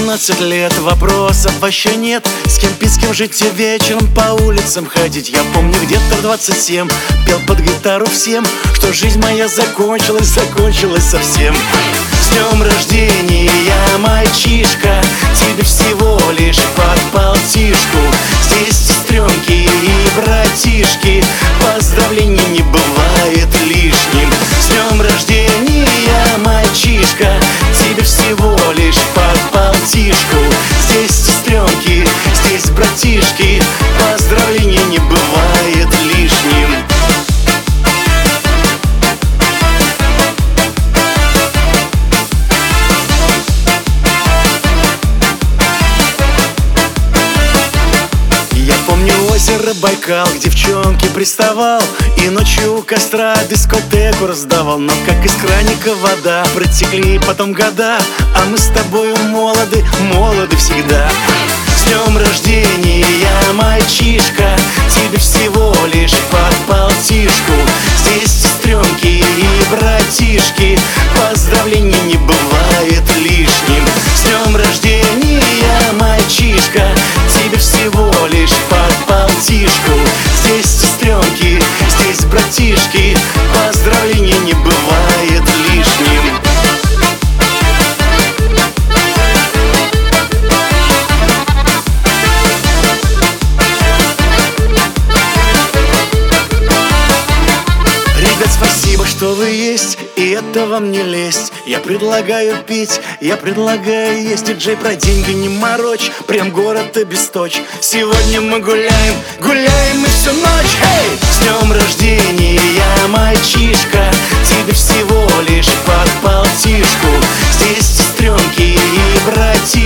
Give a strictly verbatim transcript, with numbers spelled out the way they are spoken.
восемнадцать лет, вопросов вообще нет. С кем пить, с кем жить и вечером по улицам ходить. Я помню, где-то в двадцать семь пел под гитару всем, что жизнь моя закончилась, закончилась совсем. С днем рождения, мальчишка, тебе всего лишь под полтишку. Здесь сестренки и братишки, поздравлений не бывает лишним. С днем рождения, мальчишка, тебе всего лишь под полтишку. Здесь сестренки, здесь братишки, поздравления не бывает лишним. Озеро Байкал, к девчонке приставал и ночью у костра дискотеку раздавал. Но как из краника вода, протекли потом года, а мы с тобою молоды, молоды всегда. С днем рождения, мальчишка, тебе всего лишь под полтишку. Здесь сестренки и братишки, поздравлений не бывает лишним. С днем рождения, мальчишка, тебе всего лишь под полтишку. Здесь сестренки, здесь братишки, поздравления не бывает лишним. Ребят, спасибо, что вы есть, и это вам не лезть. Я предлагаю пить, я предлагаю есть. Диджей, про деньги не морочь, прям город обесточь. Сегодня мы гуляем, гуляем и всю ночь. Эй! С днем рождения, мальчишка, тебе всего лишь под полтишку. Здесь сестренки и братья.